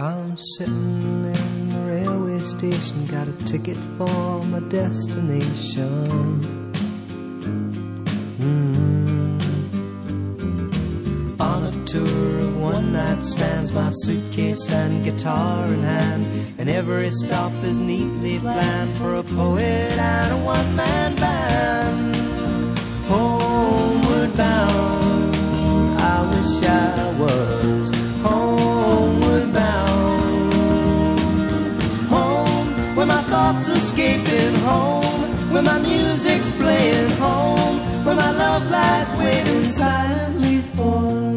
I'm sitting in the railway station, got a ticket for my destination. On a tour of one-night stands, my suitcase and guitar in hand, and every stop is neatly planned for a poet and a one-man band. Homeward bound, I wish I was homeward bound. Home, where my thoughts escaping, home, where my music's playing, home, where my love lies waiting silently for me.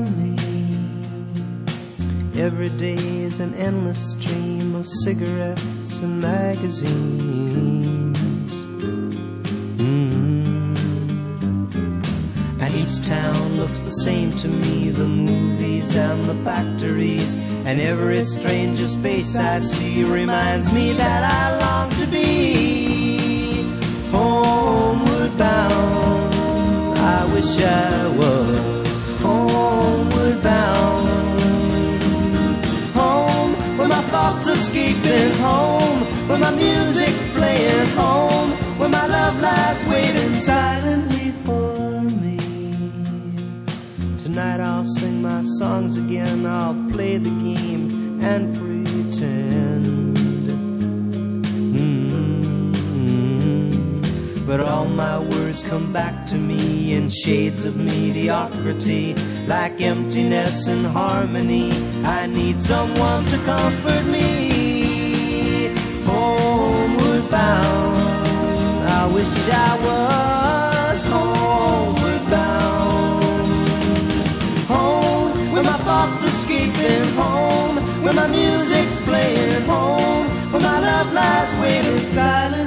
Every day is an endless stream of cigarettes and magazines. And each town looks the same to me, the movies and the factories, and every stranger's face I see reminds me that I long to be homeward bound. I wish I was homeward bound. Home, where my thoughts escaping, home, where my music's playing, home, where my love lies waiting silently for me. Tonight I'll sing my songs again, I'll play the game and pretend. But all my words come back to me in shades of mediocrity, like emptiness and harmony. I need someone to comfort me. Homeward bound, I wish I was homeward bound. Home, where my thoughts escaping, home, where my music's playing, home, where my love lies waiting silent.